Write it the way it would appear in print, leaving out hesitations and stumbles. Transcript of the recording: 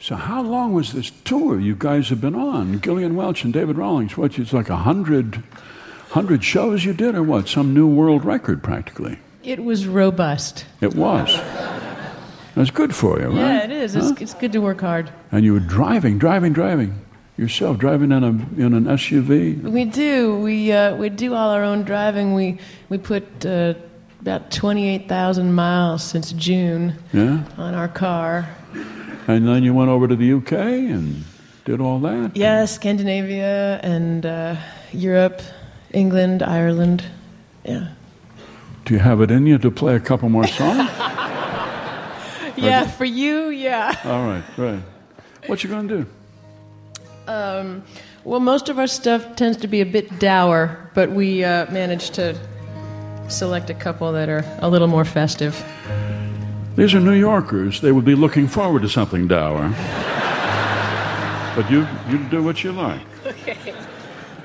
So how long was this tour you guys have been on? Gillian Welch and David Rawlings, what, it's like 100 shows you did, or what? Some new world record, practically. It was robust. It was. That's good for you, right? Yeah, it is. Huh? It's good to work hard. And you were driving yourself, driving in an SUV? We do. We do all our own driving. We put about 28,000 miles since June on our car. And then you went over to the UK and did all that? Yeah, Scandinavia and Europe, England, Ireland. Yeah. Do you have it in you to play a couple more songs? Yeah, for you, yeah. All right, right. What you going to do? Well, most of our stuff tends to be a bit dour, but we managed to select a couple that are a little more festive. These are New Yorkers. They would be looking forward to something dour. But you do what you like. Okay.